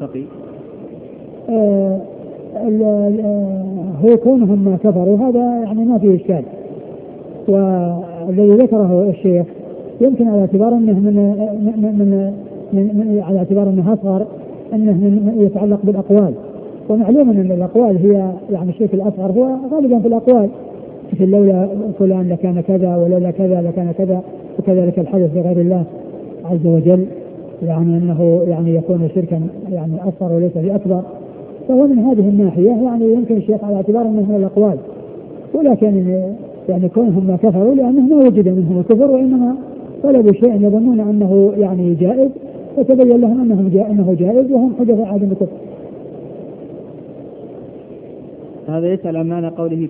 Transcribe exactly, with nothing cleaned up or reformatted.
تقي؟ آه هو كونهم ما كفروا هذا يعني ما فيه إشكال. والذي ذكره الشيخ يمكن على اعتبار أنه من, من, من, من, من على اعتبار أنه أصغر أنه من يتعلق بالأقوال، ومعلوم أن الأقوال هي يعني الشيء الأصغر هو غالبا في الأقوال، مثل لولا فلان لكان كذا ولولا كذا لكان كذا، وكذلك الحدث بغير الله عز وجل، يعني أنه يعني يكون شركا يعني أصغر وليس بأكبر. فهو من هذه الناحية يعني يمكن الشيخ على اعتبار أنه من الأقوال، ولكن يعني كونهم ما كفروا لأنه ما وجد منهم الكفر، وإنما طلبوا شيئا يظنون أنه يعني جائز، فتبين لهم أنه جائز, أنه جائز وهم حدث عدم الكفر. هذا يسأل عن معنى قوله